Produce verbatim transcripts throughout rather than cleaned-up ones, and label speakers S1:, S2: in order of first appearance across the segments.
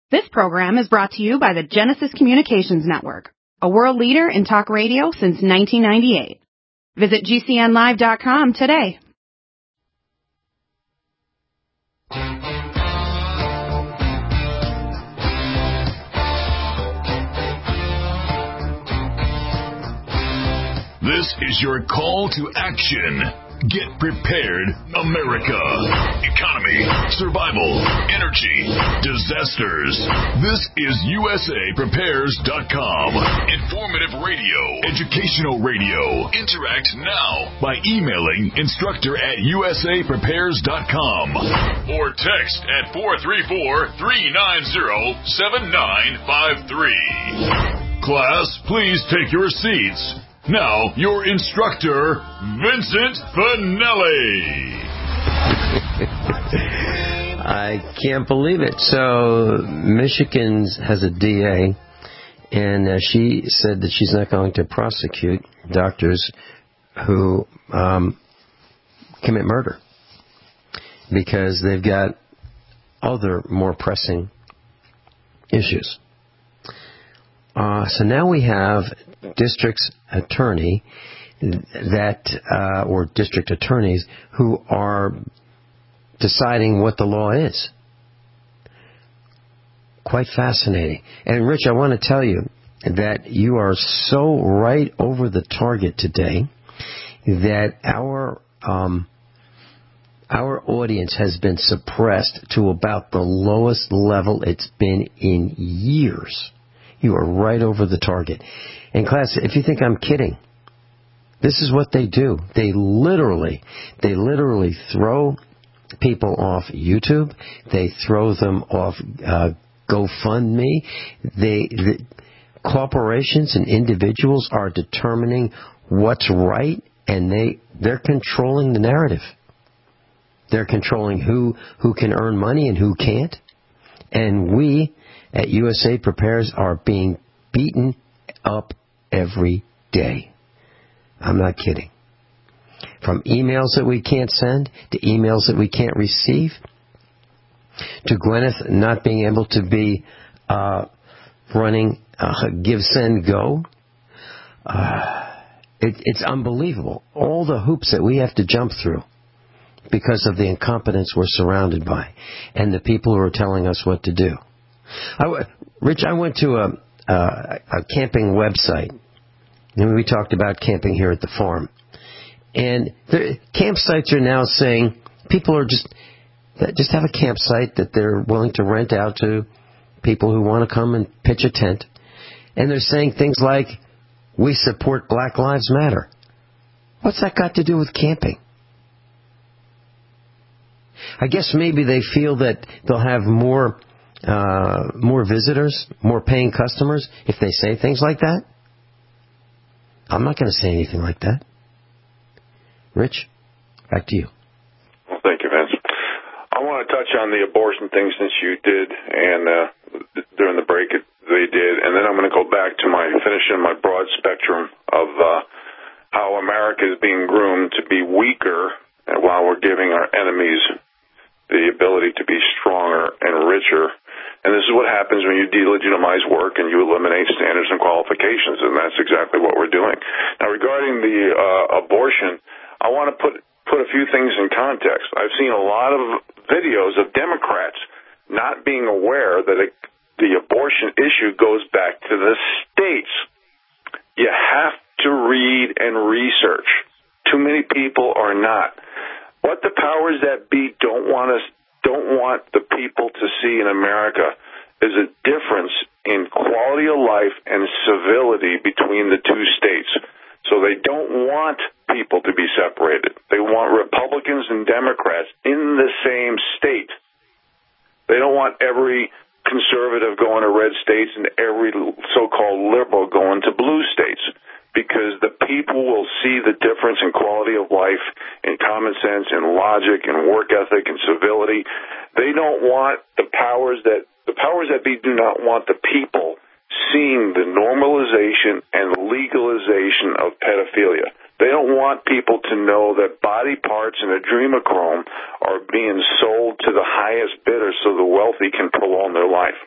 S1: This program is brought to you by the Genesis Communications Network, a world leader in talk radio since nineteen ninety-eight. Visit G C N live dot com today.
S2: This is your call to action. Get prepared, America. Economy, survival, energy, disasters. This is U S A Prepares dot com. Informative radio, educational radio. Interact now by emailing instructor at U S A Prepares dot com or text at four three four, three nine zero, seven nine five three. Class, please take your seats. Now, your instructor, Vincent Finelli.
S3: I can't believe it. So, Michigan has a D A, and uh, she said that she's not going to prosecute doctors who um, commit murder because they've got other more pressing issues. Uh, so now we have district's attorney that, uh, or district attorneys who are deciding what the law is. Quite fascinating. And Rich, I want to tell you that you are so right over the target today that our um, our audience has been suppressed to about the lowest level it's been in years. You are right over the target. And class, if you think I'm kidding, this is what they do. They literally, they literally throw people off YouTube. They throw them off uh, GoFundMe. They, the, corporations and individuals are determining what's right, and they they're controlling the narrative. They're controlling who who can earn money and who can't. And we at U S A Prepares are being beaten up every day. I'm not kidding. From emails that we can't send, to emails that we can't receive, to Gwyneth not being able to be uh, running uh, Give, Send, Go. Uh, it, it's unbelievable. All the hoops that we have to jump through because of the incompetence we're surrounded by and the people who are telling us what to do. I, Rich, I went to a, a, a camping website, and we talked about camping here at the farm. And the campsites are now saying people are just just have a campsite that they're willing to rent out to people who want to come and pitch a tent. And they're saying things like, we support Black Lives Matter. What's that got to do with camping? I guess maybe they feel that they'll have more uh, more visitors, more paying customers if they say things like that. I'm not going to say anything like that. Rich, back to you.
S4: Well, thank you, Vince. I want to touch on the abortion thing since you did, and uh, during the break it, they did, and then I'm going to go back to my finishing my broad spectrum of uh, how America is being groomed to be weaker, and while we're giving our enemies the ability to be stronger and richer. And this is what happens when you delegitimize work and you eliminate standards and qualifications, and that's exactly what we're doing. Now, regarding the uh, abortion, I want to put put a few things in context. I've seen a lot of videos of Democrats not being aware that it, the abortion issue goes back to the states. You have to read and research. Too many people are not. What the powers that be don't want us, don't want the people to see in America is a difference in quality of life and civility between the two states. So they don't want people to be separated. They want Republicans and Democrats in the same state. They don't want every conservative going to red states and every so-called liberal going to blue states, because the people will see the difference in quality of life, in common sense, in logic, in work ethic, and civility. They don't want the powers that the powers that be do not want the people seeing the normalization and legalization of pedophilia. They don't want people to know that body parts and adrenochrome are being sold to the highest bidder so the wealthy can prolong their life.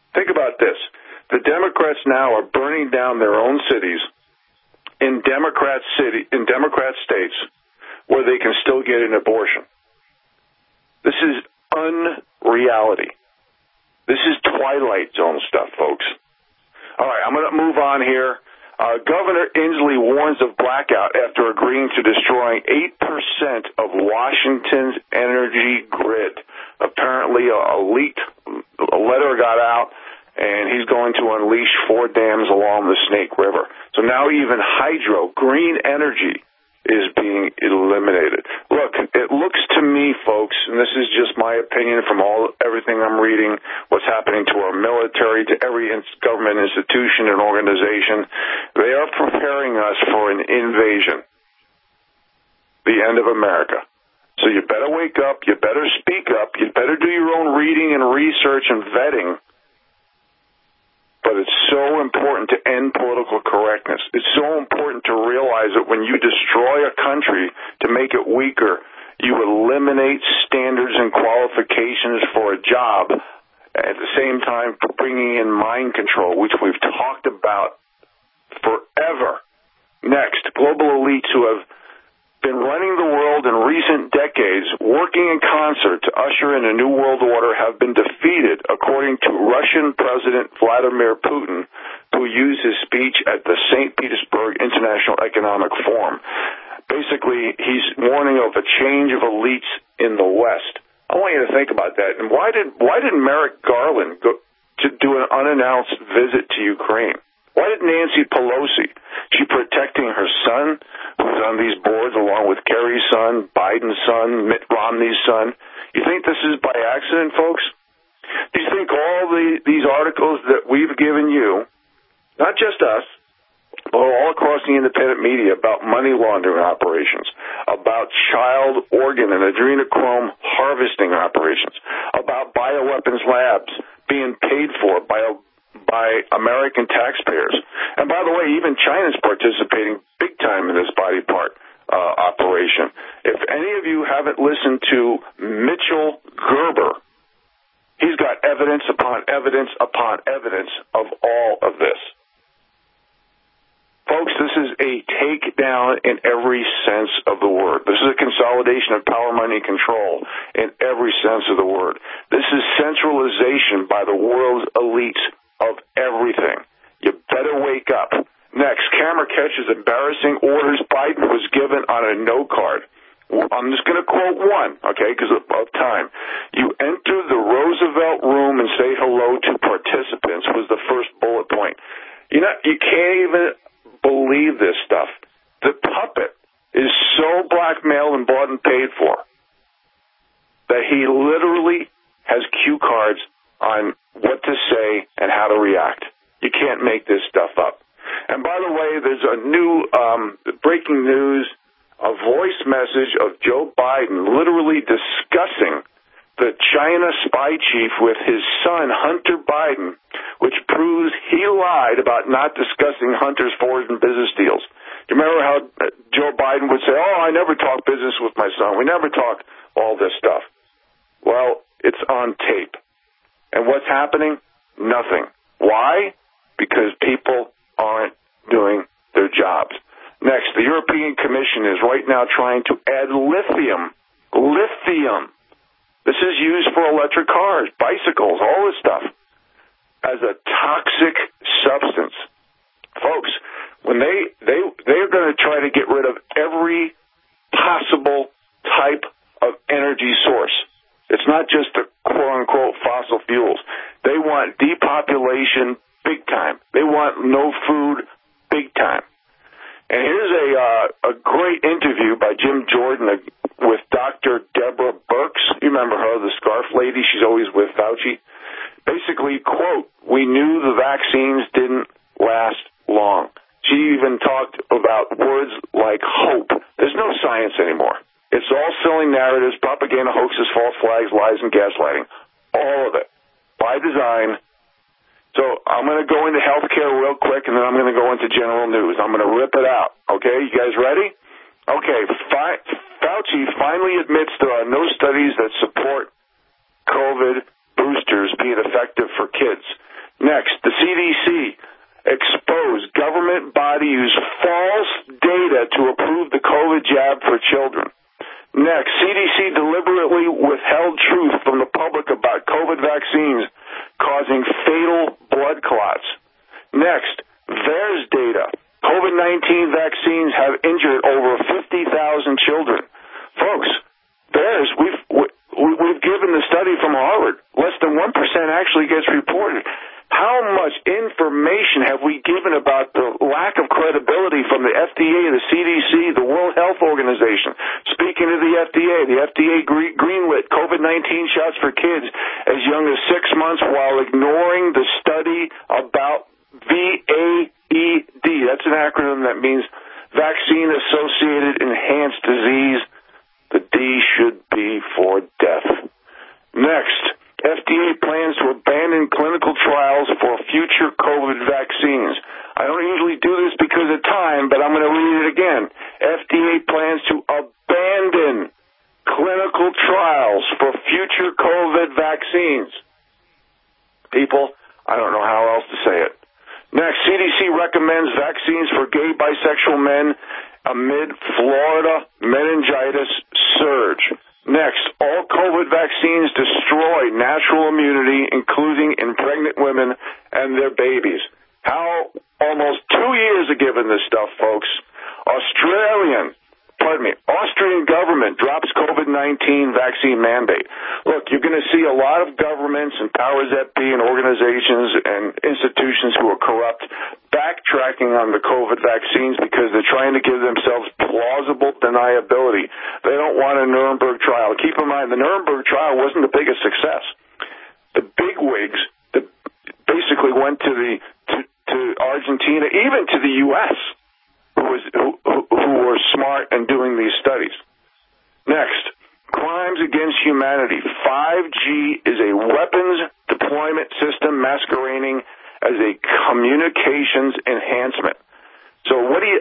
S4: Think about this. The Democrats now are burning down their own cities in Democrat city in Democrat states where they can still get an abortion. This is unreality. This is Twilight Zone stuff, folks. All right, I'm going to move on here. Uh, Governor Inslee warns of blackout after agreeing to destroying eight percent of Washington's energy grid. Apparently, a, a leaked a letter got out, and he's going to unleash four dams along the Snake River. So now even hydro, green energy, is being eliminated. Look, it looks to me, folks, and this is just my opinion from all everything I'm reading, what's happening to our military, to every government institution and organization, they are preparing us for an invasion, the end of America. So you better wake up, you better speak up, you better do your own reading and research and vetting. But it's so important to end political correctness. It's so important to realize that when you destroy a country to make it weaker, you eliminate standards and qualifications for a job, at the same time bringing in mind control, which we've talked about forever. Next, global elites who have been running the world in recent decades, working in concert to usher in a new world order, have been defeated, according to Russian President Vladimir Putin, who used his speech at the Saint Petersburg International Economic Forum. Basically, he's warning of a change of elites in the West. I want you to think about that. And why did why did Merrick Garland go to do an unannounced visit to Ukraine? Why did Nancy Pelosi? She protecting her son, who's on these boards along with Kerry's son, Biden's son, Mitt Romney's son. You think this is by accident, folks? Do you think all the, these articles that we've given you, not just us, but all across the independent media about money laundering operations, about child organ and adrenochrome harvesting operations, about bioweapons labs being paid for by a by American taxpayers. And by the way, even China's participating big time in this body part uh, operation. If any of you haven't listened to Mitchell Gerber, he's got evidence upon evidence upon evidence of all of this. Folks, this is a takedown in every sense of the word. This is a consolidation of power, money, and control in every sense of the word. This is centralization by the world's elites of everything. You better wake up. Next, camera catches embarrassing orders Biden was given on a no card. I'm just going to quote one, okay, because of, of time. You enter the Roosevelt room and say hello to participants was the first bullet point. You know, you can't even believe this stuff. The puppet is so blackmailed and bought and paid for that he literally has cue cards on what to say and how to react. You can't make this stuff up. And by the way, there's a new um, breaking news, a voice message of Joe Biden literally discussing the China spy chief with his son, Hunter Biden, which proves he lied about not discussing Hunter's foreign business deals. Do you remember how Joe Biden would say, oh, I never talk business with my son. We never talk all this stuff. Well, it's on tape. And what's happening? Nothing. Why? Because people aren't doing their jobs. Next, the European Commission is right now trying to add lithium. Lithium. This is used for electric cars, bicycles, all this stuff, as a toxic substance. Folks, when they, they, they're going to try to get rid of every possible type of energy source. It's not just the quote-unquote fossil fuels. They want depopulation big time. They want no food big time. And here's a uh, a great interview by Jim Jordan with Doctor Deborah Birx. You remember her, the scarf lady? She's always with Fauci. Basically, quote, we knew the vaccines didn't last long. She even talked about words like hope. There's no science anymore. It's all selling narratives, propaganda, hoaxes, false flags, lies, and gaslighting. All of it. By design. So I'm going to go into healthcare real quick, and then I'm going to go into general news. I'm going to rip it out. Okay, you guys ready? Okay, Fi- Fauci finally admits there are no studies that support COVID boosters being effective for kids. D C exposed government body use false data to approve the COVID jab for children. Next, C D C deliberately withheld truth from the public about COVID vaccines causing fatal blood clots. Next, VAERS data. COVID nineteen vaccines have injured over fifty thousand children. Folks, VAERS, we've, we've given the study from Harvard. Less than one percent actually gets reported. How much information have we given about the lack of credibility from the F D A, the C D C, the World Health Organization? Speaking of the F D A, the F D A greenlit COVID nineteen shots for kids as young as six months while ignoring the study about V A E D. That's an acronym that means Vaccine-Associated Enhanced Disease. The D should be for death. Next, F D A plans to abandon clinical trials for future COVID vaccines. I don't usually do this because of time, but I'm going to read it again. F D A plans to abandon clinical trials for future COVID vaccines. People, I don't know how else to say it. Next, C D C recommends vaccines for gay bisexual men amid Florida meningitis surge. Next, all COVID vaccines destroy natural immunity, including in pregnant women and their babies. How almost two years of giving this stuff, folks. Australian, pardon me, Austrian government drops COVID nineteen vaccine mandate. Look, you're going to see a lot of governments and powers that be and organizations and institutions who are corrupt backtracking on the COVID vaccines because they're trying to give themselves plausible deniability. They don't want a Nuremberg trial. Keep in mind, the Nuremberg trial wasn't the biggest success. The bigwigs that basically went to the to, to Argentina, even to the U S, who was who, who were smart in doing these studies. Next, crimes against humanity. five G is a weapons deployment system masquerading as a communications enhancement. So what do you,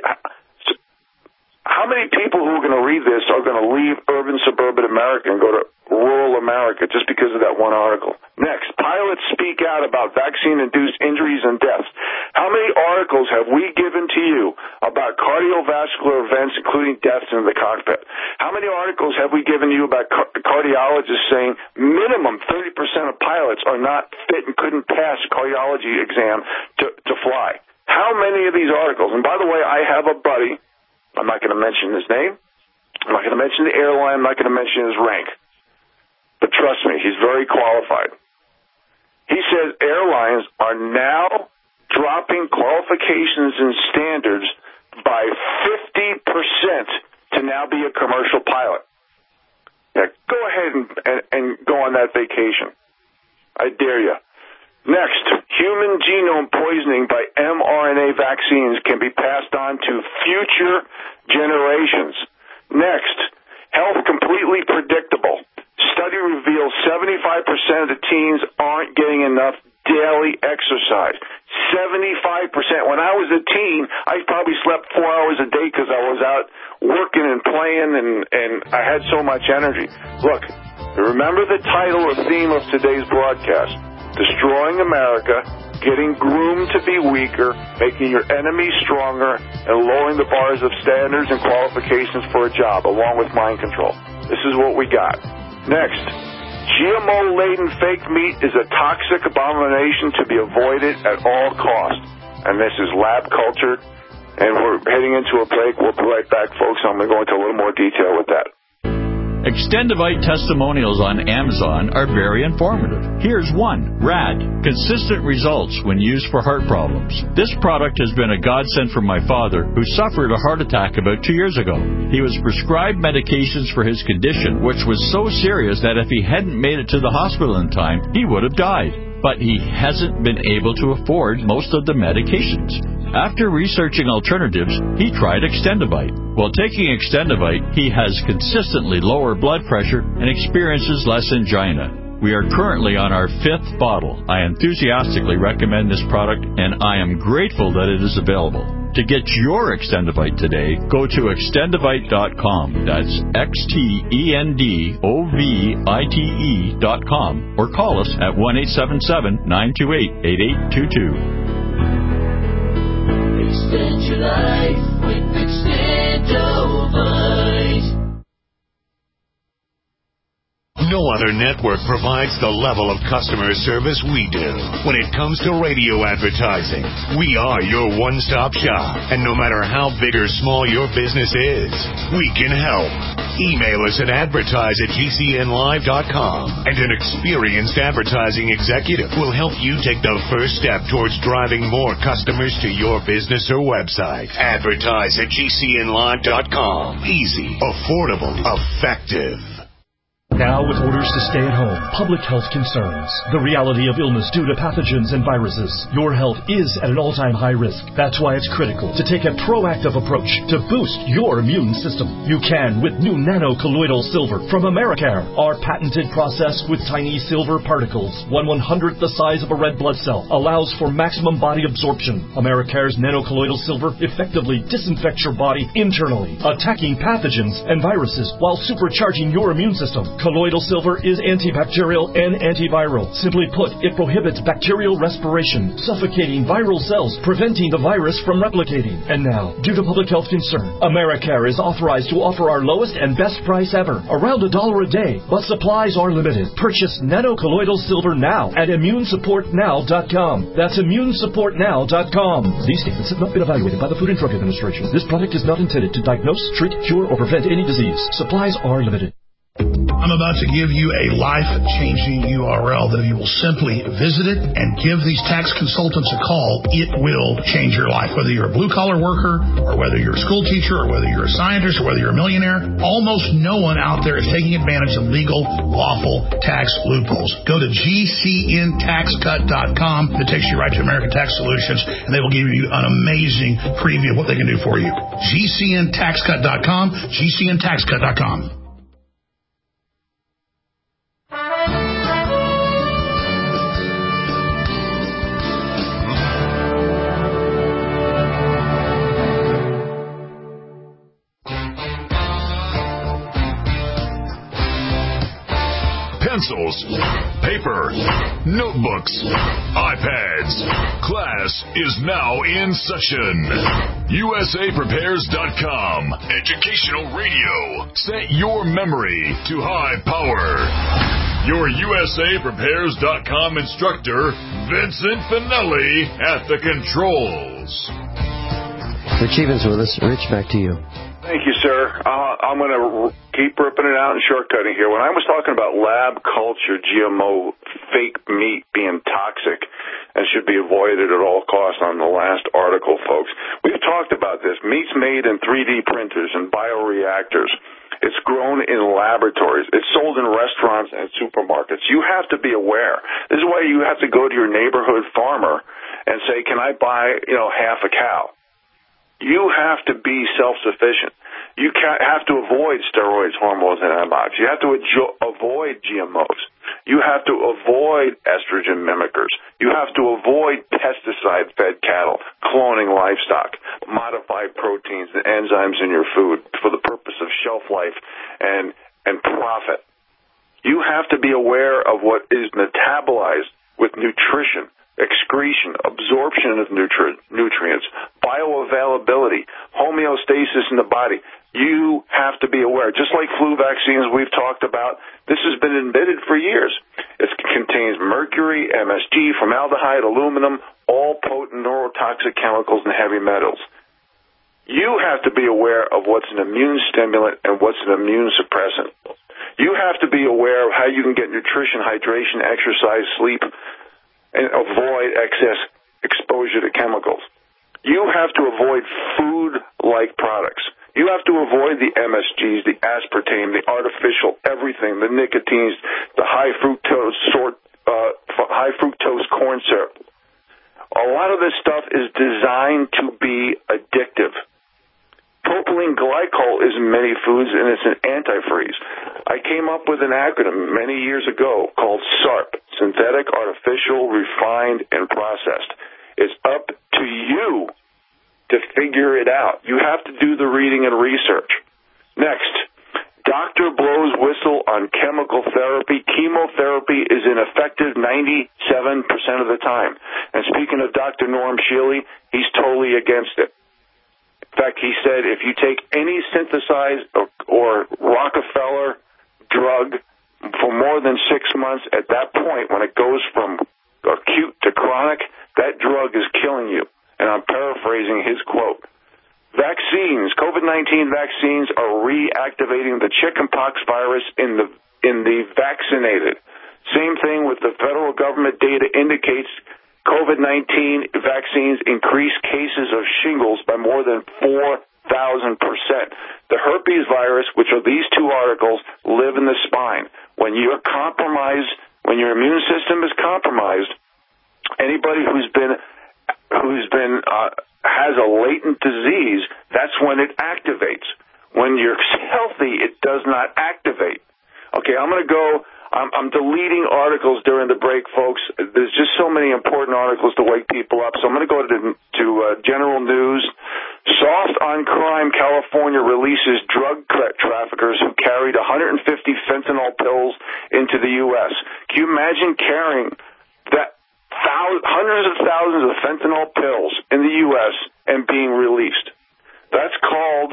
S4: how many people who are going to read this are going to leave urban suburban America and go to rural America just because of that one article? Next, pilots speak out about vaccine-induced injuries and deaths. How many articles have we given to you about cardiovascular events, including deaths in the cockpit? How many articles have we given you about car- cardiologists saying minimum thirty percent of pilots are not fit and couldn't pass a cardiology exam to, to fly? How many of these articles? And by the way, I have a buddy. I'm not going to mention his name. I'm not going to mention the airline. I'm not going to mention his rank. But trust me, he's very qualified. He says airlines are now dropping qualifications and standards by fifty percent to now be a commercial pilot. Now, go ahead and, and, and go on that vacation. I dare you. Next, human genome poisoning by mRNA vaccines can be passed on to future generations. Next, health completely predictable. Study reveals seventy-five percent of the teens aren't getting enough daily exercise. seventy-five percent. When I was a teen, I probably slept four hours a day because I was out working and playing and, and I had so much energy. Look, remember the title or theme of today's broadcast. Destroying America, getting groomed to be weaker, making your enemies stronger, and lowering the bars of standards and qualifications for a job, along with mind control. This is what we got. Next, G M O-laden fake meat is a toxic abomination to be avoided at all costs. And this is lab-cultured, and we're heading into a break. We'll be right back, folks. I'm going to go into a little more detail with that.
S5: Extendivite testimonials on Amazon are very informative. Here's one. Rad. Consistent results when used for heart problems. This product has been a godsend for my father, who suffered a heart attack about two years ago. He was prescribed medications for his condition, which was so serious that if he hadn't made it to the hospital in time, he would have died. But he hasn't been able to afford most of the medications. After researching alternatives, he tried Extendivite. While taking Extendivite, he has consistently lower blood pressure and experiences less angina. We are currently on our fifth bottle. I enthusiastically recommend this product, and I am grateful that it is available. To get your Extendovite today, go to extendovite dot com. That's X T E N D O V I T E dot com. Or call us at one eight seven seven, nine two eight, eight eight two two.
S6: Extend your life with Extendovite.
S7: No other network provides the level of customer service we do. When it comes to radio advertising, we are your one-stop shop. And no matter how big or small your business is, we can help. Email us at advertise at G C N live dot com, and an experienced advertising executive will help you take the first step towards driving more customers to your business or website. Advertise at G C N live dot com. Easy, affordable, effective.
S8: Now, with orders to stay at home, public health concerns, the reality of illness due to pathogens and viruses, your health is at an all-time high risk. That's why it's critical to take a proactive approach to boost your immune system. You can with new nano-colloidal silver from Americare. Our patented process with tiny silver particles, one one-hundredth the size of a red blood cell, allows for maximum body absorption. Americare's nano-colloidal silver effectively disinfects your body internally, attacking pathogens and viruses while supercharging your immune system. Colloidal silver is antibacterial and antiviral. Simply put, it prohibits bacterial respiration, suffocating viral cells, preventing the virus from replicating. And now, due to public health concern, Americare is authorized to offer our lowest and best price ever, around a dollar a day, but supplies are limited. Purchase nano-colloidal silver now at immune support now dot com. That's immune support now dot com. These statements have not been evaluated by the Food and Drug Administration. This product is not intended to diagnose, treat, cure, or prevent any disease. Supplies are limited.
S9: I'm about to give you a life-changing U R L that if you will simply visit it and give these tax consultants a call, it will change your life. Whether you're a blue-collar worker or whether you're a school teacher or whether you're a scientist or whether you're a millionaire, almost no one out there is taking advantage of legal, lawful tax loopholes. Go to G C N tax cut dot com. It takes you right to American Tax Solutions, and they will give you an amazing preview of what they can do for you. G C N tax cut dot com, G C N tax cut dot com.
S2: Pencils, paper, notebooks, iPads. Class is now in session. U S A Prepares dot com. Educational radio. Set your memory to high power. Your U S A Prepares dot com instructor, Vincent Finelli, at the controls.
S3: Rich Evans with us. Rich, back to you.
S4: Thank you, sir. Uh, I'm going to keep ripping it out and shortcutting here. When I was talking about lab culture G M O fake meat being toxic and should be avoided at all costs on the last article, folks, we've talked about this. Meat's made in three D printers and bioreactors. It's grown in laboratories. It's sold in restaurants and supermarkets. You have to be aware. This is why you have to go to your neighborhood farmer and say, can I buy, you know, half a cow? You have to be self-sufficient. You can't, have to avoid steroids, hormones, and antibiotics. You have to adjo- avoid G M Os. You have to avoid estrogen mimickers. You have to avoid pesticide-fed cattle, cloning livestock, modified proteins and enzymes in your food for the purpose of shelf life and, and profit. You have to be aware of what is metabolized with nutrition, excretion, absorption of nutri- nutrients, bioavailability, homeostasis in the body. You have to be aware. Just like flu vaccines we've talked about, this has been admitted for years. It contains mercury, M S G, formaldehyde, aluminum, all potent neurotoxic chemicals and heavy metals. You have to be aware of what's an immune stimulant and what's an immune suppressant. You have to be aware of how you can get nutrition, hydration, exercise, sleep, and avoid excess exposure to chemicals. You have to avoid food-like products. You have to avoid the M S Gs, the aspartame, the artificial everything, the nicotines, the high fructose sort, uh, high fructose corn syrup. A lot of this stuff is designed to be addictive. Propylene glycol is in many foods, and it's an antifreeze. I came up with an acronym many years ago called SARP, Synthetic, Artificial, Refined, and Processed. It's up to you to figure it out. You have to do the reading and research. Next, doctor blows whistle on chemical therapy. Chemotherapy is ineffective ninety-seven percent of the time. And speaking of Doctor Norm Shealy, he's totally against it. In fact, he said if you take any synthesized or, or Rockefeller drug for more than six months, at that point, when it goes from acute to chronic, that drug is killing you. And I'm paraphrasing his quote. Vaccines, COVID nineteen vaccines are reactivating the chickenpox virus in the in the vaccinated. Same thing with the federal government data indicates COVID nineteen vaccines increase cases of shingles by more than four thousand percent. The herpes virus, which are these two articles, live in the spine. When you're compromised, when your immune system is compromised, anybody who's been who's been uh, has a latent disease, that's when it activates. When you're healthy, it does not activate. Okay, I'm going to go. I'm, I'm deleting articles during the break, folks. There's just so many important articles to wake people up. So I'm going to go to, to uh, general news. Soft on crime, California releases drug tra- traffickers who carried one hundred fifty fentanyl pills into the U S Can you imagine carrying that thousands, hundreds of thousands of fentanyl pills in the U S and being released? That's called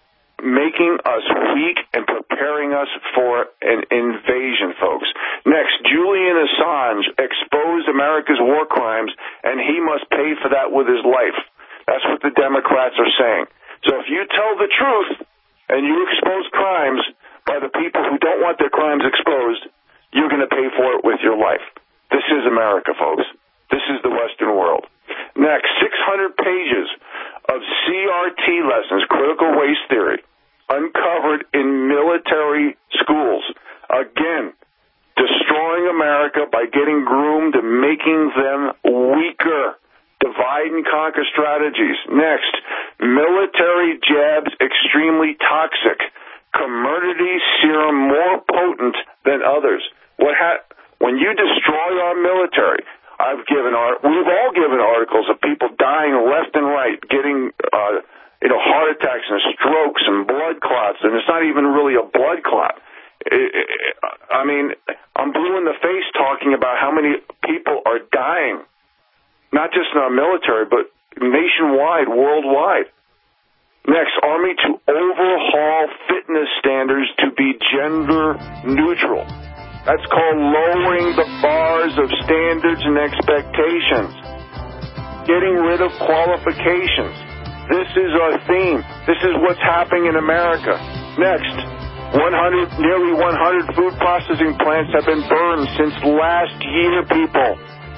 S4: making us weak and preparing us for an invasion, folks. Next, Julian Assange exposed America's war crimes, and he must pay for that with his life. That's what the Democrats are saying. So if you tell the truth and you expose crimes by the people who don't want their crimes exposed, you're going to pay for it with your life. This is America, folks. This is the Western world. Next, six hundred pages of C R T lessons, critical race theory, uncovered in military schools. Again, destroying America by getting groomed and making them weaker. Divide and conquer strategies. Next, military jabs extremely toxic. Comirnaty serum more potent than others. What ha- when you destroy our military, I've given art. We've all given articles of people dying left and right, getting uh, you know heart attacks and strokes and blood clots, and it's not even really a blood clot. It, it, I mean, I'm blue in the face talking about how many people are dying, not just in our military, but nationwide, worldwide. Next, Army to overhaul fitness standards to be gender neutral. That's called lowering the bars of standards and expectations. Getting rid of qualifications. This is our theme. This is what's happening in America. Next, one hundred, nearly one hundred food processing plants have been burned since last year, people.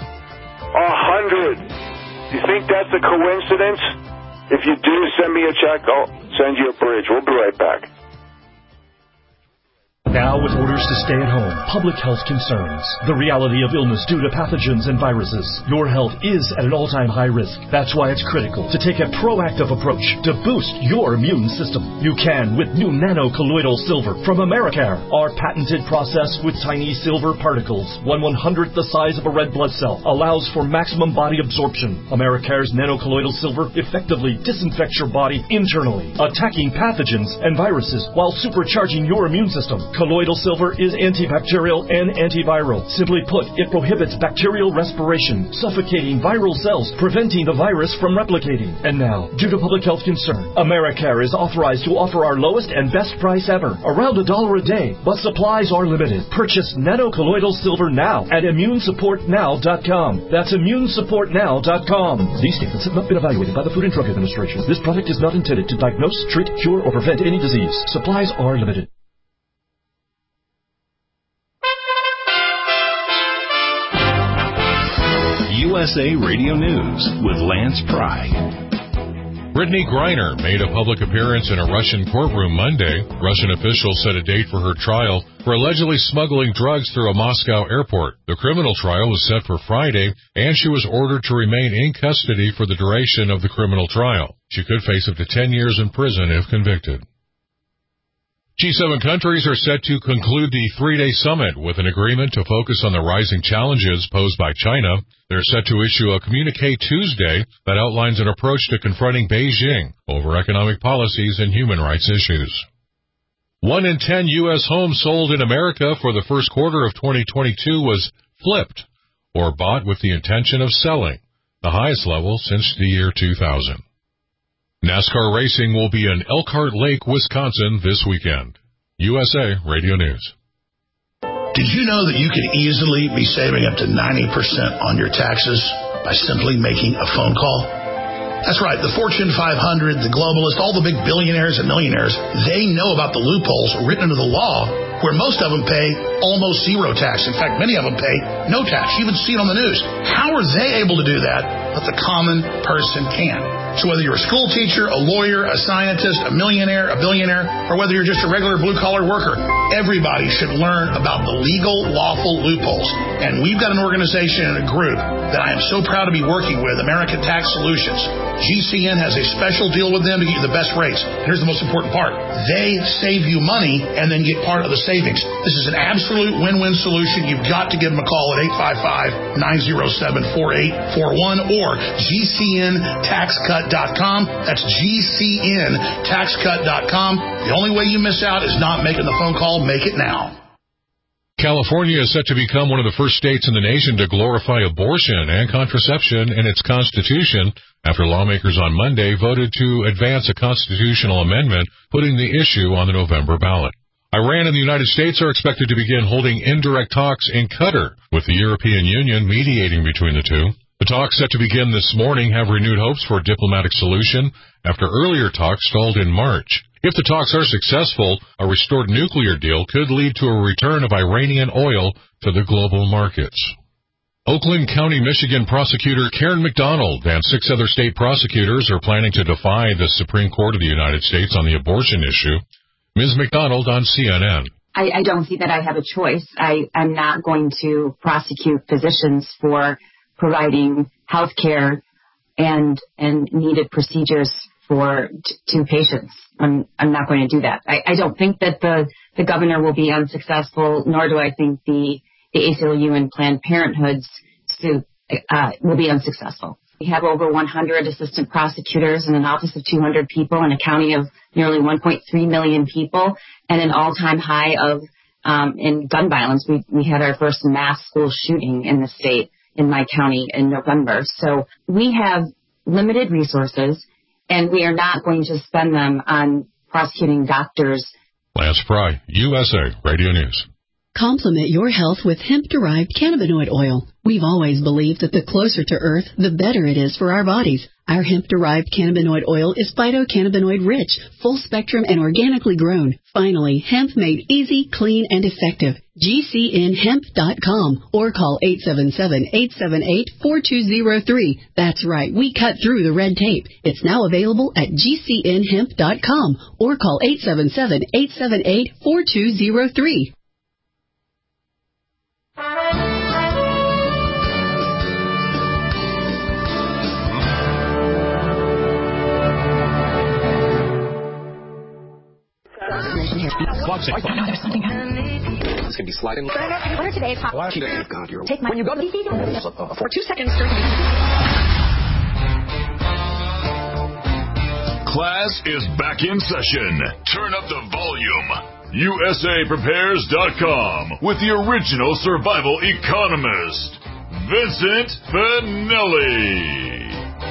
S4: A hundred. You think that's a coincidence? If you do, send me a check. I'll send you a bridge. We'll be right back.
S8: Now, with orders to stay at home, public health concerns, the reality of illness due to pathogens and viruses, your health is at an all-time high risk. That's why it's critical to take a proactive approach to boost your immune system. You can with new nano-colloidal silver from Americare. Our patented process with tiny silver particles, one one-hundredth the size of a red blood cell, allows for maximum body absorption. Americare's nano-colloidal silver effectively disinfects your body internally, attacking pathogens and viruses while supercharging your immune system. Colloidal silver is antibacterial and antiviral. Simply put, it prohibits bacterial respiration, suffocating viral cells, preventing the virus from replicating. And now, due to public health concern, Americare is authorized to offer our lowest and best price ever, around a dollar a day, but supplies are limited. Purchase nano-colloidal silver now at immune support now dot com. That's immune support now dot com. These statements have not been evaluated by the Food and Drug Administration. This product is not intended to diagnose, treat, cure, or prevent any disease. Supplies are limited.
S10: U S A Radio News with Lance Pry.
S11: Brittany Griner made a public appearance in a Russian courtroom Monday. Russian officials set a date for her trial for allegedly smuggling drugs through a Moscow airport. The criminal trial was set for Friday, and she was ordered to remain in custody for the duration of the criminal trial. She could face up to ten years in prison if convicted. G seven countries are set to conclude the three-day summit with an agreement to focus on the rising challenges posed by China. They're set to issue a communique Tuesday that outlines an approach to confronting Beijing over economic policies and human rights issues. One in ten U S homes sold in America for the first quarter of twenty twenty-two was flipped or bought with the intention of selling, the highest level since the year two thousand. NASCAR racing will be in Elkhart Lake, Wisconsin this weekend. U S A Radio News.
S9: Did you know that you could easily be saving up to ninety percent on your taxes by simply making a phone call? That's right. The Fortune five hundred, the globalists, all the big billionaires and millionaires, they know about the loopholes written into the law where most of them pay almost zero tax. In fact, many of them pay no tax. You even see it on the news. How are they able to do that, but the common person can? So whether you're a school teacher, a lawyer, a scientist, a millionaire, a billionaire, or whether you're just a regular blue-collar worker, everybody should learn about the legal, lawful loopholes. And we've got an organization and a group that I am so proud to be working with, American Tax Solutions. G C N has a special deal with them to get you the best rates. Here's the most important part. They save you money and then get part of the savings. This is an absolute win-win solution. You've got to give them a call at eight five five, nine oh seven, four eight four one or G C N tax cut dot com. That's G C N tax cut dot com. The only way you miss out is not making the phone call. Make it now.
S11: California is set to become one of the first states in the nation to glorify abortion and contraception in its constitution after lawmakers on Monday voted to advance a constitutional amendment putting the issue on the November ballot. Iran and the United States are expected to begin holding indirect talks in Qatar, with the European Union mediating between the two. The talks set to begin this morning have renewed hopes for a diplomatic solution after earlier talks stalled in March. If the talks are successful, a restored nuclear deal could lead to a return of Iranian oil to the global markets. Oakland County, Michigan prosecutor Karen McDonald and six other state prosecutors are planning to defy the Supreme Court of the United States on the abortion issue. Miz McDonald on C N N.
S12: I, I don't see that I have a choice. I, I'm not going to prosecute physicians for providing health care and and needed procedures for t- to patients. I'm I'm not going to do that. I, I don't think that the, the governor will be unsuccessful, nor do I think the, the A C L U and Planned Parenthood's suit uh, will be unsuccessful. We have over one hundred assistant prosecutors and an office of two hundred people in a county of nearly one point three million people and an all-time high of um, in gun violence. We we had our first mass school shooting in the state in my county in November. So we have limited resources, and we are not going to spend them on prosecuting doctors.
S11: Lance Fry, U S A Radio News.
S13: Complement your health with hemp-derived cannabinoid oil. We've always believed that the closer to Earth, the better it is for our bodies. Our hemp-derived cannabinoid oil is phytocannabinoid-rich, full-spectrum, and organically grown. Finally, hemp made easy, clean, and effective. G C N hemp dot com or call eight seven seven, eight seven eight, four two zero three. That's right, we cut through the red tape. It's now available at G C N hemp dot com or call eight seven seven, eight seven eight, four two zero three.
S14: It's going to be sliding. Order today. Why don't you God, you're take my when you go to the for two seconds.
S2: Class is back in session. Turn up the volume. U S A prepares dot com with the original survival economist, Vincent Finelli.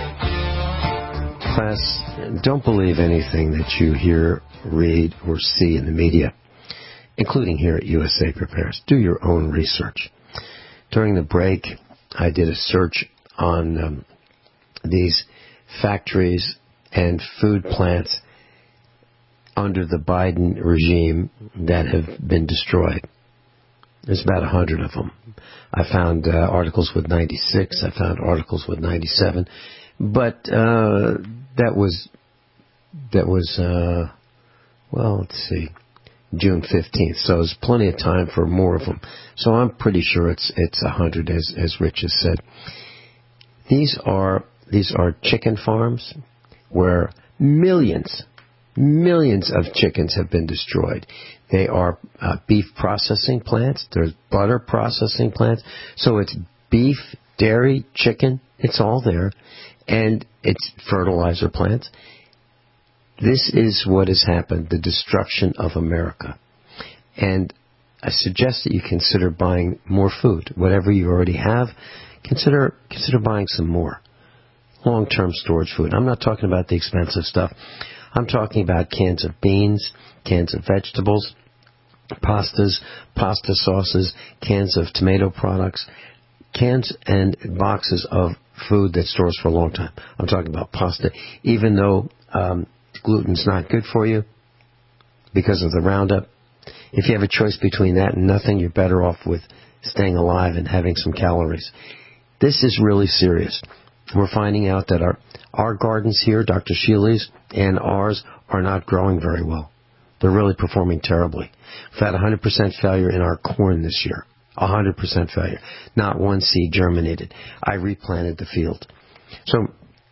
S3: Class, don't believe anything that you hear, read, or see in the media, including here at U S A Prepares. Do your own research. During the break, I did a search on um, these factories and food plants under the Biden regime that have been destroyed. There's about a hundred of them. I found uh, articles with ninety-six. I found articles with ninety-seven. But uh, that was, that was uh, well, let's see, June fifteenth. So there's plenty of time for more of them. So I'm pretty sure it's it's a hundred, as as Rich has said. These are these are chicken farms where millions, Millions of chickens have been destroyed. They are uh, beef processing plants. There's butter processing plants. So it's beef, dairy, chicken. It's all there. And it's fertilizer plants. This is what has happened, the destruction of America. And I suggest that you consider buying more food. Whatever you already have, consider consider buying some more. Long-term storage food. I'm not talking about the expensive stuff. I'm talking about cans of beans, cans of vegetables, pastas, pasta sauces, cans of tomato products, cans and boxes of food that stores for a long time. I'm talking about pasta. Even though um, gluten's not good for you because of the Roundup, if you have a choice between that and nothing, you're better off with staying alive and having some calories. This is really serious. We're finding out that our, our gardens here, Doctor Shealy's, and ours are not growing very well. They're really performing terribly. We've had one hundred percent failure in our corn this year. one hundred percent failure. Not one seed germinated. I replanted the field. So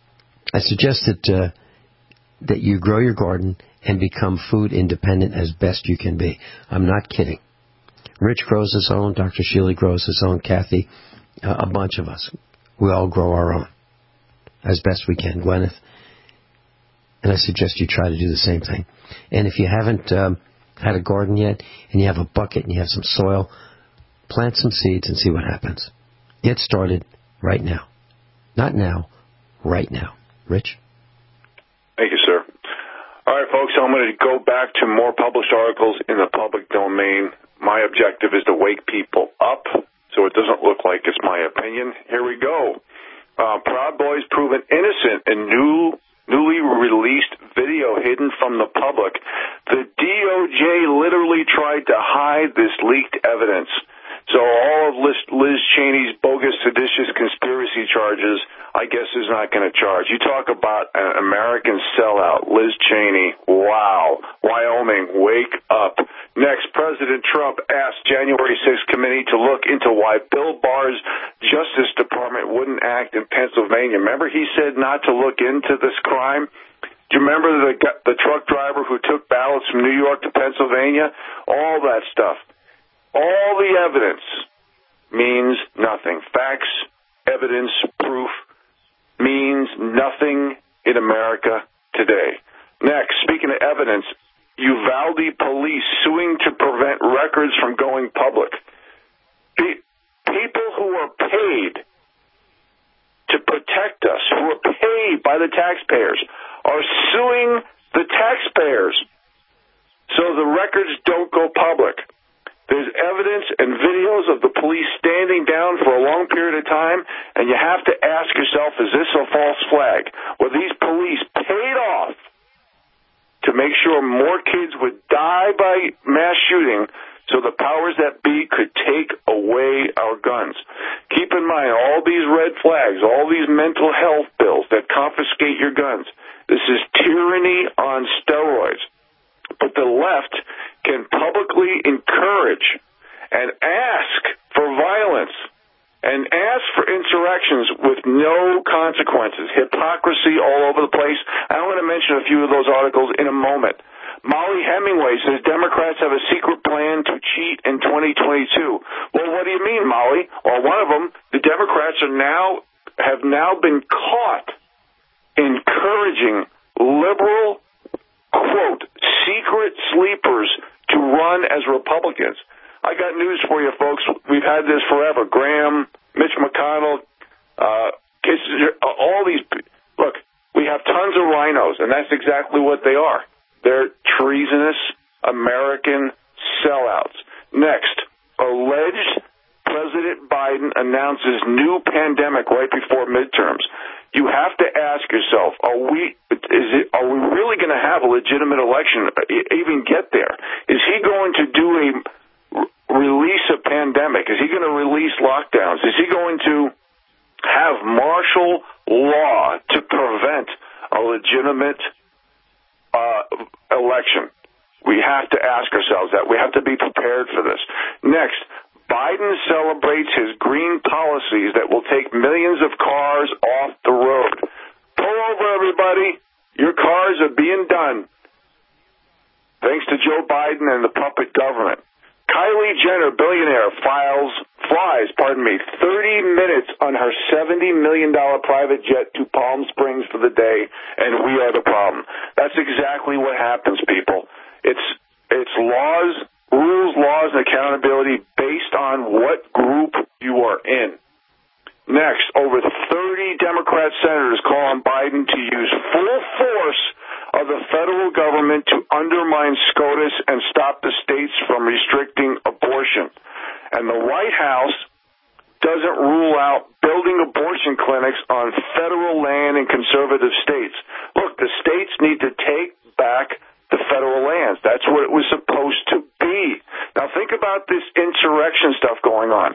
S3: I suggest that, uh, that you grow your garden and become food independent as best you can be. I'm not kidding. Rich grows his own. Doctor Shealy grows his own. Kathy, uh, a bunch of us. We all grow our own as best we can. Gwyneth. And I suggest you try to do the same thing. And if you haven't um, had a garden yet and you have a bucket and you have some soil, plant some seeds and see what happens. Get started right now. Not now, right now. Rich?
S4: Thank you, sir. All right, folks, I'm going to go back to more published articles in the public domain. My objective is to wake people up so it doesn't look like it's my opinion. Here we go. Uh, Proud Boys proven innocent in new, newly released video hidden from the public. The D O J literally tried to hide this leaked evidence. So all of Liz, Liz Cheney's bogus, seditious conspiracy charges, I guess, is not going to charge. You talk about an American sellout, Liz Cheney. Wow. Wyoming, wake up. Next, President Trump asked January sixth committee to look into why Bill Barr's Justice Department wouldn't act in Pennsylvania. Remember he said not to look into this crime? Do you remember the, the truck driver who took ballots from New York to Pennsylvania? All that stuff. All the evidence means nothing. Facts, evidence, proof means nothing in America today. Next, speaking of evidence, Uvalde police suing to prevent records from going public. People who are paid to protect us, who are paid by the taxpayers, are suing the taxpayers so the records don't go public. There's evidence and videos of the police standing down for a long period of time, and you have to ask yourself, is this a false flag? Were these police paid off to make sure more kids would die by mass shooting so the powers that be could take away our guns? Keep in mind, all these red flags, all these mental health bills that confiscate your guns, this is tyranny on steroids. But the left can publicly encourage and ask for violence and ask for insurrections with no consequences. Hypocrisy all over the place. I'm going to mention a few of those articles in a moment. Molly Hemingway says Democrats have a secret plan to cheat in twenty twenty-two. Well, what do you mean, Molly? Well, one of them, the Democrats are now have now been caught encouraging liberal, quote, secret sleepers to run as Republicans. I got news for you, folks. We've had this forever. Graham, Mitch McConnell, uh, Kissinger, all these. Look, we have tons of rhinos, and that's exactly what they are. They're treasonous American sellouts. Next, alleged President Biden announces new pandemic right before midterms. You have to ask yourself, are we is it are we really going to have a legitimate election, even get there? Is he going to do a release a pandemic? Is he going to release lockdowns? Is he going to have martial law to prevent a legitimate uh, election? We have to ask ourselves that. We have to be prepared for this. Next, Biden celebrates his green policies that will take millions of cars off the road. Pull over, everybody. Your cars are being done. Joe Biden and the puppet government. Kylie Jenner, billionaire, files, flies, pardon me, thirty minutes on her seventy million dollars private jet to Palm Springs for the day, and we are the problem. That's exactly what happens, people. It's, it's laws, rules, laws, and accountability based on what group you are in. Next, over thirty Democrat senators call on Biden to use full force of the federal government to undermine SCOTUS and stop the states from restricting abortion. And the White House doesn't rule out building abortion clinics on federal land in conservative states. Look, the states need to take back the federal lands. That's what it was supposed to be. Now think about this insurrection stuff going on.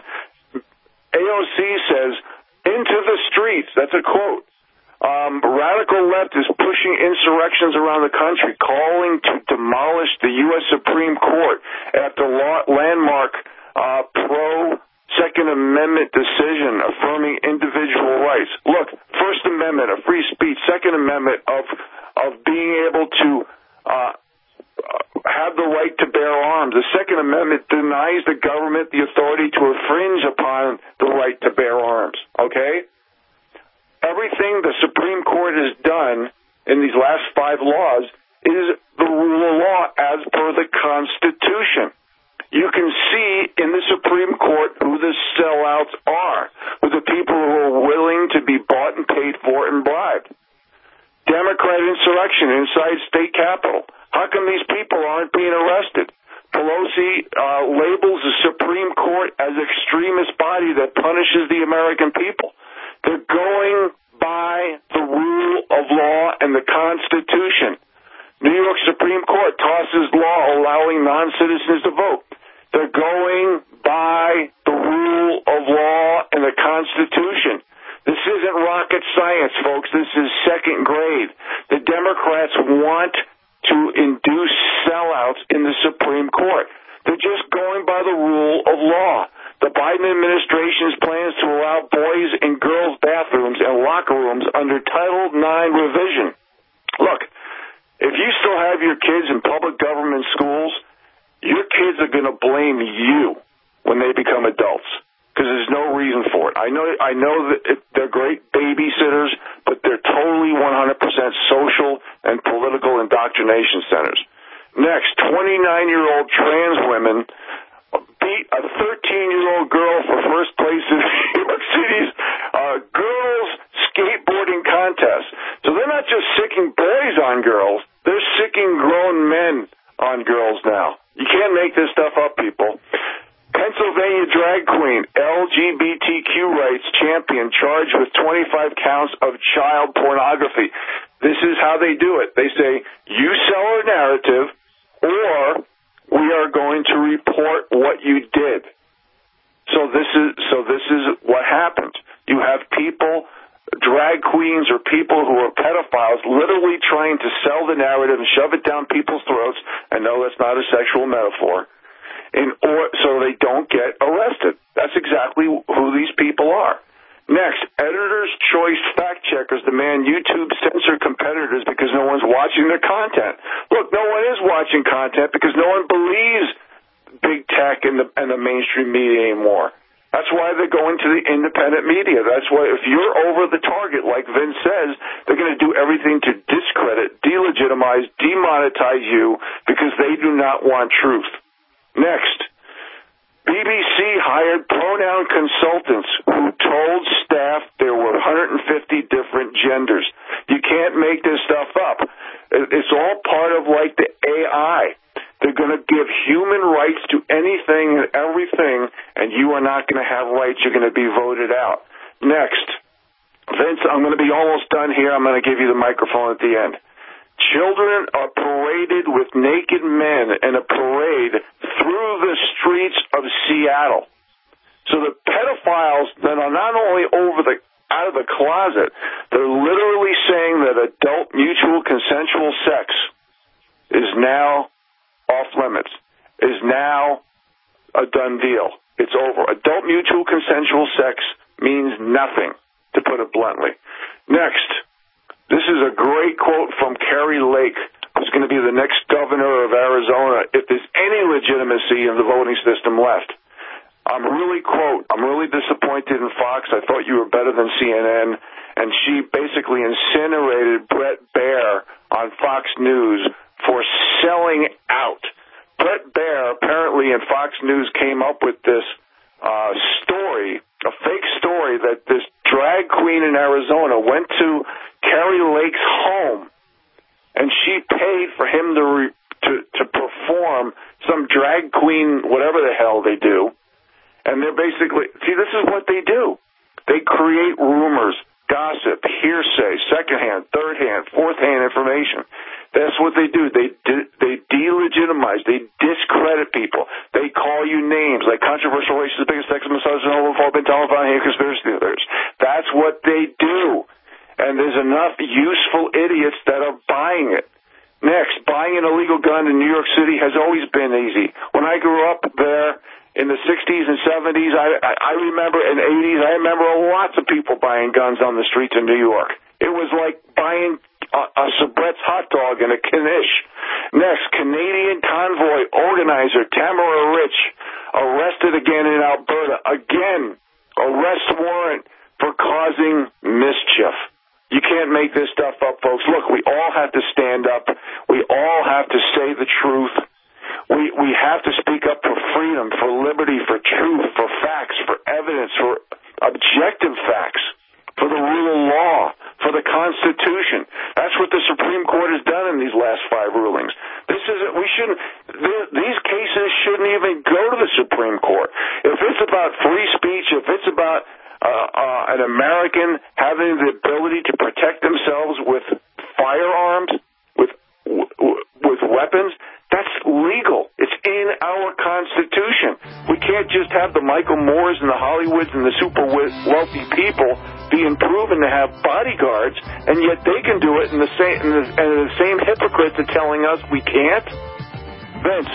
S4: A O C says, into the streets. That's a quote. Um, radical left is pushing insurrections around the country, calling to demolish the U S Supreme Court after law, landmark uh, pro-Second Amendment decision affirming individual rights. Look, First Amendment of free speech, Second Amendment of of being able to uh, have the right to bear arms. The Second Amendment denies the government the authority to infringe upon the right to bear arms. Okay? Everything the Supreme Court has done in these last five laws is the rule of law as per the Constitution. You can see in the Supreme Court who the sellouts are, who the people who are willing to be bought and paid for and bribed. Democrat insurrection inside state capitol. How come these people aren't being arrested? Pelosi uh, labels the Supreme Court as an extremist body that punishes the American people. They're going by the rule of law and the Constitution. New York Supreme Court tosses law allowing non-citizens to vote. They're going by the rule of law and the Constitution. This isn't rocket science, folks. This is second grade. The Democrats want to induce sellouts in the Supreme Court. They're just going by the rule of law. The Biden administration's plans to allow boys in girls' bathrooms and locker rooms under Title nine revision. Look, if you still have your kids in public government schools, your kids are going to blame you when they become adults because there's no reason for it. I know I know that it, they're great babysitters, but they're totally one hundred percent social and political indoctrination centers. Next, twenty-nine-year-old trans women beat a thirteen-year-old girl for first place in New York City's uh, girls skateboarding contest. So they're not just sicking boys on girls, they're sicking grown men on girls now. You can't make this stuff up, people. Pennsylvania drag queen, L G B T Q rights champion, charged with twenty-five counts of child pornography. This is how they do it. They say, you sell our narrative, or we are going to report what you did. So this is so this is what happens. You have people, drag queens or people who are pedophiles, literally trying to sell the narrative and shove it down people's throats. And no, that's not a sexual metaphor. In or so they don't get arrested. That's exactly who these people are. Next, editors' choice fact checkers demand YouTube censor competitors because no one's watching their content. Look, no one is watching content because no one believes big tech and the, and the mainstream media anymore. That's why they're going to the independent media. That's why if you're over the target, like Vince says, they're going to do everything to discredit, delegitimize, demonetize you because they do not want truth. Next, B B C hired pronoun consultants who told staff there were one hundred fifty different genders. You can't make this stuff up. It's all part of like the A I. They're going to give human rights to anything and everything, and you are not going to have rights. You're going to be voted out. Next, Vince, I'm going to be almost done here. I'm going to give you the microphone at the end. Children are paraded with naked men in a parade through the streets of Seattle. So the pedophiles that are not only over the out of the closet, they're literally saying that adult mutual consensual sex is now off limits, is now a done deal. It's over. Adult mutual consensual sex means nothing, to put it bluntly. Next. This is a great quote from Carrie Lake, who is going to be the next governor of Arizona if there's any legitimacy in the voting system left. I'm really, quote, I'm really disappointed in Fox. I thought you were better than C N N. And she basically incinerated Bret Baier on Fox News for selling out. Bret Baier apparently in Fox News came up with this uh, story, a fake story that this drag queen in Arizona went to Kari Lake's home, and she paid for him to, re- to, to perform some drag queen, whatever the hell they do. And they're basically, see, this is what they do. They create rumors, gossip, hearsay, secondhand, third-hand, fourth-hand information. That's what they do. They de- they delegitimize. They discredit people. They call you names like controversial racist, biggest sex misogynist, homophobic, telephone, hate, conspiracy theorists. That's what they do. And there's enough useful idiots that are buying it. Next, buying an illegal gun in New York City has always been easy. When I grew up there, in the sixties and seventies, I, I remember, in the eighties, I remember lots of people buying guns on the streets in New York. It was like buying a, a Sabret's hot dog in a Knish. Next, Canadian convoy organizer Tamara Rich arrested again in Alberta. Again, arrest warrant for causing mischief. You can't make this stuff up, folks. Look, we all have to stand up. We all have to say the truth. We we have to speak up for freedom, for liberty, for truth, for facts, for evidence, for objective facts, for the rule of law, for the Constitution. That's what the Supreme Court has done in these last five rulings. This is we shouldn't. These cases shouldn't even go to the Supreme Court. If it's about free speech, if it's about uh, uh, an American having the ability to protect themselves with firearms, with with weapons. That's legal. It's in our Constitution. We can't just have the Michael Moores and the Hollywoods and the super wealthy people being proven to have bodyguards, and yet they can do it, and the same and the, and the same hypocrites are telling us we can't. Vince,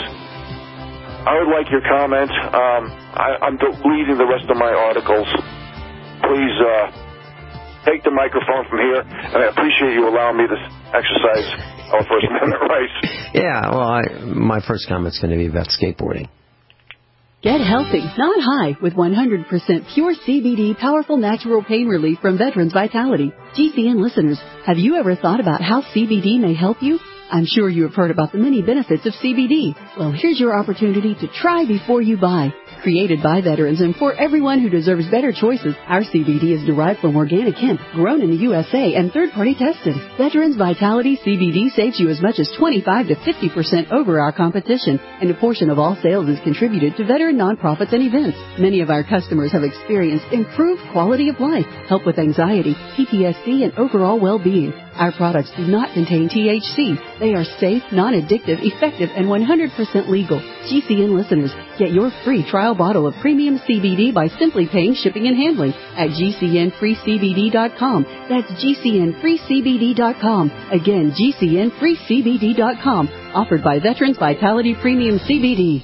S4: I would like your comments. Um, I, I'm deleting the rest of my articles. Please uh, take the microphone from here, and I appreciate you allowing me this exercise. Our First Amendment rights.
S3: Yeah, well, I, my first comment's going to be about skateboarding.
S13: Get healthy, not high, with one hundred percent pure C B D powerful natural pain relief from Veterans Vitality. G C N listeners, have you ever thought about how C B D may help you? I'm sure you have heard about the many benefits of C B D. Well, here's your opportunity to try before you buy. Created by veterans and for everyone who deserves better choices, our C B D is derived from organic hemp, grown in the U S A and third-party tested. Veterans Vitality C B D saves you as much as twenty-five to fifty percent over our competition, and a portion of all sales is contributed to veteran nonprofits and events. Many of our customers have experienced improved quality of life, help with anxiety, P T S D, and overall well-being. Our products do not contain T H C. They are safe, non-addictive, effective, and one hundred percent legal. G C N listeners, get your free trial bottle of premium C B D by simply paying shipping and handling at G C N free C B D dot com. That's G C N free C B D dot com. Again, G C N free C B D dot com. Offered by Veterans Vitality Premium C B D.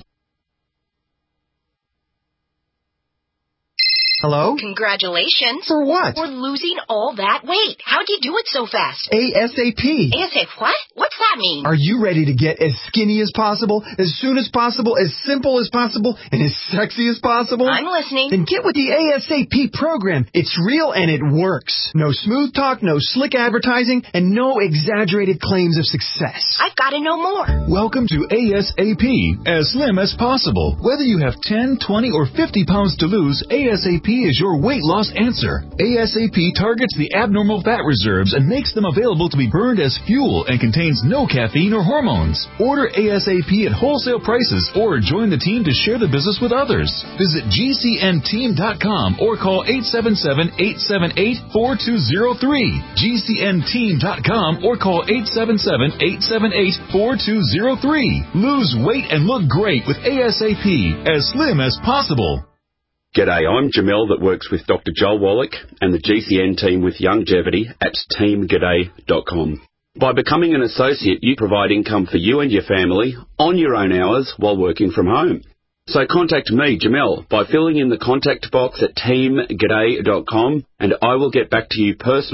S15: Hello?
S16: Congratulations.
S15: For what?
S16: For losing all that weight. How'd you do it so fast?
S15: ASAP.
S16: ASAP what? What's that mean?
S15: Are you ready to get as skinny as possible, as soon as possible, as simple as possible, and as sexy as possible?
S16: I'm listening.
S15: Then get with the ASAP program. It's real and it works. No smooth talk, no slick advertising, and no exaggerated claims of success.
S16: I've got to know more.
S10: Welcome to ASAP, as slim as possible. Whether you have ten, twenty, or fifty pounds to lose, ASAP is your weight loss answer. ASAP targets the abnormal fat reserves and makes them available to be burned as fuel and contains no caffeine or hormones. Order ASAP at wholesale prices or join the team to share the business with others. Visit G C N team dot com or call eight seven seven, eight seven eight, four two zero three. G C N team dot com or call eight seven seven, eight seven eight, four two zero three. Lose weight and look great with ASAP, as slim as possible.
S17: G'day, I'm Jamel that works with Doctor Joel Wallach and the G C N team with Longevity at team g'day dot com. By becoming an associate, you provide income for you and your family on your own hours while working from home. So contact me, Jamel, by filling in the contact box at team g'day dot com, and I will get back to you personally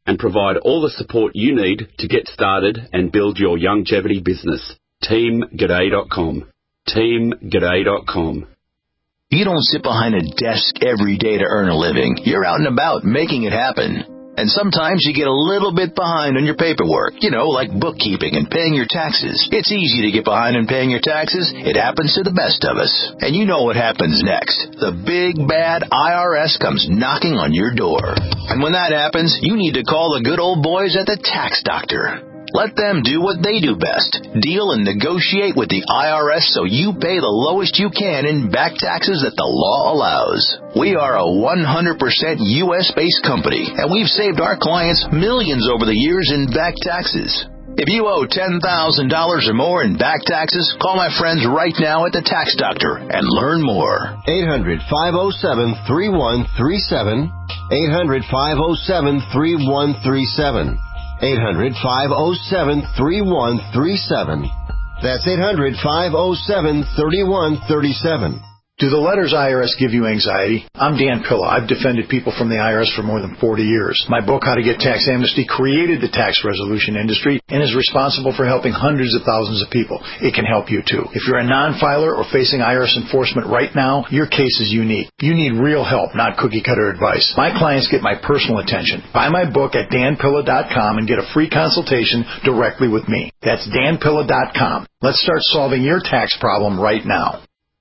S17: and provide all the support you need to get started and build your longevity business. team g'day dot com. team g'day dot com.
S18: You don't sit behind a desk every day to earn a living. You're out and about making it happen. And sometimes you get a little bit behind on your paperwork, you know, like bookkeeping and paying your taxes. It's easy to get behind in paying your taxes. It happens to the best of us. And you know what happens next. The big, bad I R S comes knocking on your door. And when that happens, you need to call the good old boys at the Tax Doctor. Let them do what they do best. Deal and negotiate with the I R S so you pay the lowest you can in back taxes that the law allows. We are a one hundred percent U S-based company, and we've saved our clients millions over the years in back taxes. If you owe ten thousand dollars or more in back taxes, call my friends right now at the Tax Doctor and learn more.
S19: eight hundred, five oh seven, three one three seven. eight hundred, five oh seven, three one three seven. eight hundred, five oh seven, three one three seven. That's eight hundred, five oh seven, three one three seven.
S20: Do the letters I R S give you anxiety? I'm Dan Pilla. I've defended people from the I R S for more than forty years. My book, How to Get Tax Amnesty, created the tax resolution industry and is responsible for helping hundreds of thousands of people. It can help you, too. If you're a non-filer or facing I R S enforcement right now, your case is unique. You need real help, not cookie-cutter advice. My clients get my personal attention. Buy my book at dan pilla dot com and get a free consultation directly with me. That's dan pilla dot com. Let's start solving your tax problem right now.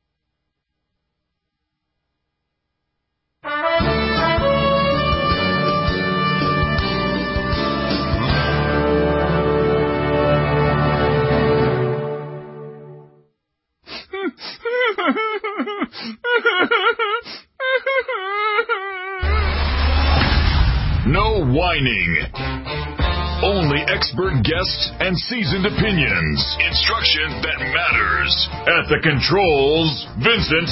S2: No whining. Only expert guests and seasoned opinions. Instruction that matters. At the controls, Vincent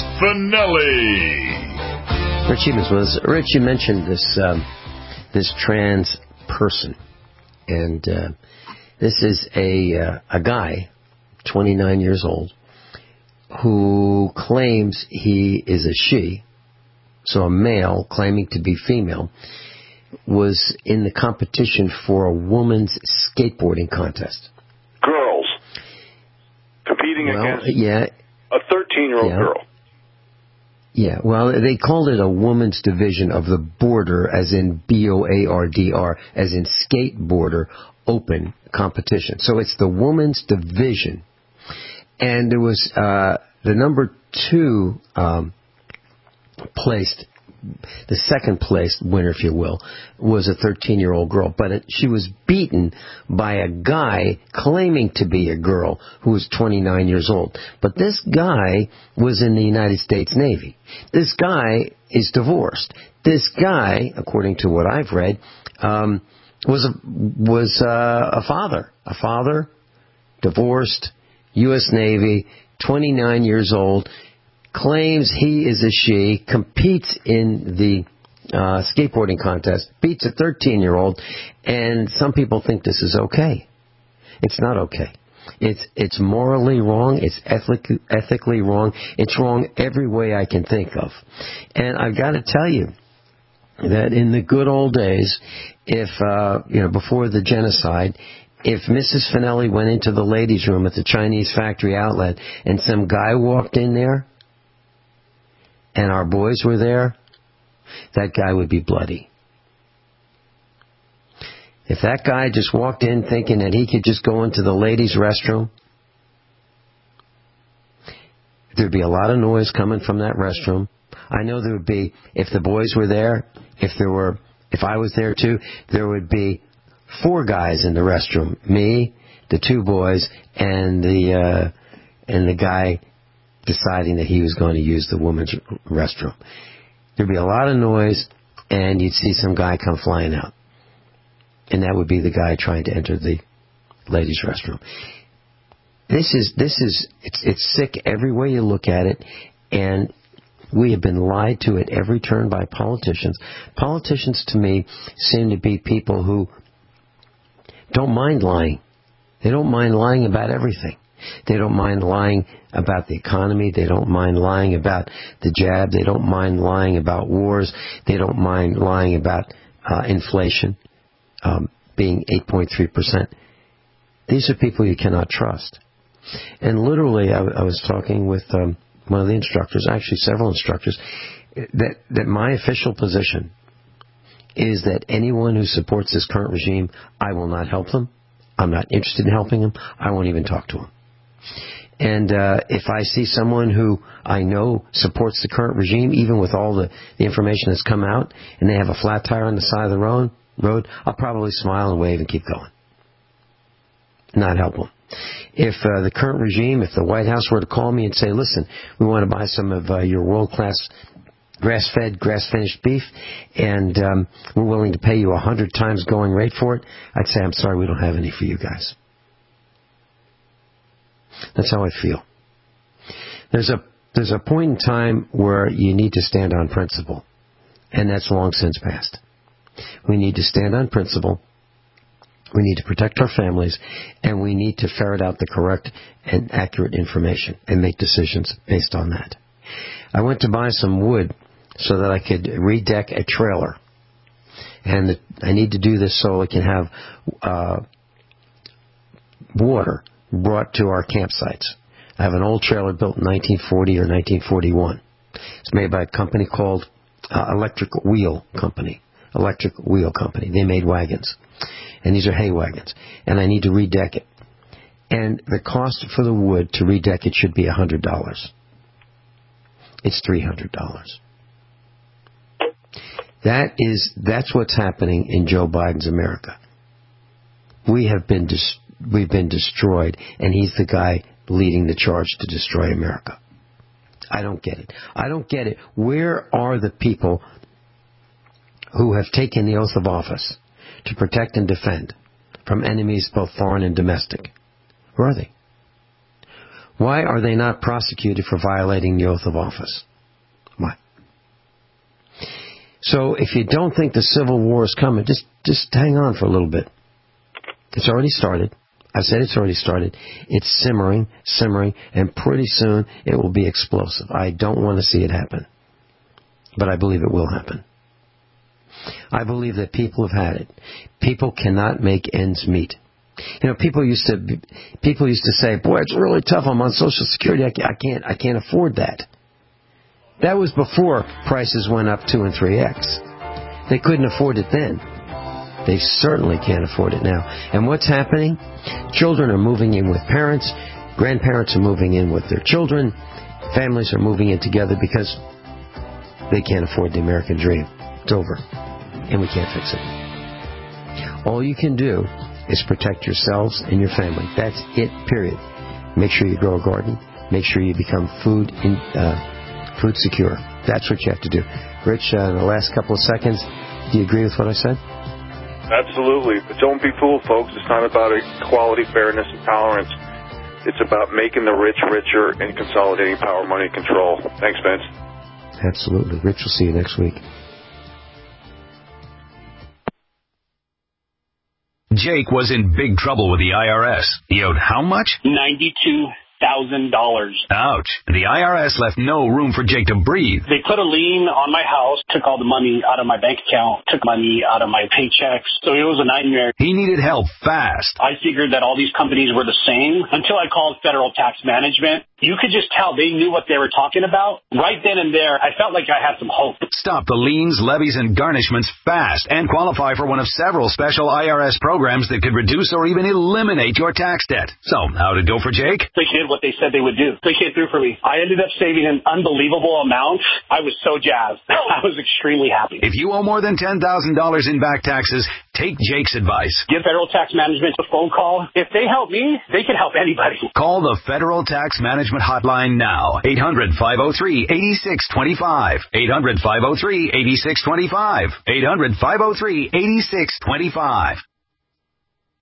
S2: Finelli.
S3: Rich Evans was Rich. You mentioned this um, this trans person, and uh, this is a uh, a guy, twenty-nine years old, who claims he is a she, so a male claiming to be female, was in the competition for a woman's skateboarding contest.
S4: Girls competing
S3: well,
S4: against
S3: yeah,
S4: a thirteen-year-old
S3: yeah.
S4: girl.
S3: Yeah, well, they called it a woman's division of the border, as in B O A R D R, as in skateboarder open competition. So it's the woman's division. And there was uh, the number two um, placed, the second place winner, if you will, was a thirteen-year-old girl. But it, she was beaten by a guy claiming to be a girl who was twenty-nine years old. But this guy was in the United States Navy. This guy is divorced. This guy, according to what I've read, um, was a, was uh, a father. A father, divorced, U S Navy, twenty-nine years old, claims he is a she, competes in the uh, skateboarding contest, beats a thirteen-year-old, and some people think this is okay. It's not okay. It's it's morally wrong. It's ethic, ethically wrong. It's wrong every way I can think of. And I've got to tell you that in the good old days, if uh, you know, before the genocide, if Missus Finelli went into the ladies' room at the Chinese factory outlet and some guy walked in there and our boys were there, that guy would be bloody. If that guy just walked in thinking that he could just go into the ladies' restroom, there'd be a lot of noise coming from that restroom. I know there would be, if the boys were there, if there were, if I was there too, there would be four guys in the restroom. Me, the two boys, and the uh, and the guy deciding that he was going to use the women's restroom. There'd be a lot of noise, and you'd see some guy come flying out. And that would be the guy trying to enter the ladies' restroom. This is, this is, it's, it's sick every way you look at it, and we have been lied to at every turn by politicians. Politicians, to me, seem to be people who don't mind lying. They don't mind lying about everything. They don't mind lying about the economy. They don't mind lying about the jab. They don't mind lying about wars. They don't mind lying about uh, inflation. um, being eight point three percent. These are people you cannot trust. And literally, I, I was talking with um, one of the instructors, actually several instructors, that, that my official position is that anyone who supports this current regime, I will not help them. I'm not interested in helping them. I won't even talk to them. And uh, if I see someone who I know supports the current regime, even with all the, the information that's come out, and they have a flat tire on the side of the road, road, I'll probably smile and wave and keep going. Not help them. If uh, the current regime, if the White House were to call me and say, listen, we want to buy some of uh, your world-class grass-fed, grass-finished beef, and um, we're willing to pay you a hundred times going rate for it, I'd say, I'm sorry, we don't have any for you guys. That's how I feel. There's a there's a point in time where you need to stand on principle, and that's long since passed. We need to stand on principle. We need to protect our families, and we need to ferret out the correct and accurate information and make decisions based on that. I went to buy some wood so that I could redeck a trailer, and the, I need to do this so I can have uh, water brought to our campsites. I have an old trailer built in nineteen forty or nineteen forty-one. It's made by a company called uh, Electric Wheel Company. Electric Wheel Company. They made wagons. And these are hay wagons. And I need to redeck it. And the cost for the wood to redeck it should be one hundred dollars. It's three hundred dollars. That is, that's what's happening in Joe Biden's America. We have been dis- we've been destroyed, and he's the guy leading the charge to destroy America. I don't get it. I don't get it. Where are the people who have taken the oath of office to protect and defend from enemies both foreign and domestic? Where are they? Why are they not prosecuted for violating the oath of office? Why? So if you don't think the Civil War is coming, just just hang on for a little bit. It's already started. I said it's already started. It's simmering, simmering, and pretty soon it will be explosive. I don't want to see it happen, but I believe it will happen. I believe that people have had it. People cannot make ends meet. You know, people used to people used to say, "Boy, it's really tough. I'm on Social Security. I can't I can't afford that." That was before prices went up two and three x. They couldn't afford it then. They certainly can't afford it now. And what's happening? Children are moving in with parents. Grandparents are moving in with their children. Families are moving in together because they can't afford the American dream. It's over. And we can't fix it. All you can do is protect yourselves and your family. That's it, period. Make sure you grow a garden. Make sure you become food in, uh, food secure. That's what you have to do. Rich, uh, in the last couple of seconds, do you agree with what I said?
S4: Absolutely. But don't be fooled, folks. It's not about equality, fairness, and tolerance. It's about making the rich richer and consolidating power, money, and control. Thanks, Vince.
S3: Absolutely. Rich, we'll see you next week.
S21: Jake was in big trouble with the I R S. He owed how much?
S22: ninety-two thousand dollars.
S21: Ouch. The I R S left no room for Jake to breathe.
S22: They put a lien on my house, took all the money out of my bank account, took money out of my paychecks. So it was a nightmare.
S21: He needed help fast.
S22: I figured that all these companies were the same until I called Federal Tax Management. You could just tell they knew what they were talking about. Right then and there, I felt like I had some hope.
S21: Stop the liens, levies, and garnishments fast and qualify for one of several special I R S programs that could reduce or even eliminate your tax debt. So, how'd it go for Jake?
S22: They did what they said they would do. They came through for me. I ended up saving an unbelievable amount. I was so jazzed. I was extremely happy.
S21: If you owe more than ten thousand dollars in back taxes, take Jake's advice.
S22: Give Federal Tax Management a phone call. If they help me, they can help anybody.
S21: Call the Federal Tax Management Hotline now. eight hundred, five oh three, eight six two five. eight hundred, five oh three, eight six two five. eight hundred, five oh three, eight six two five.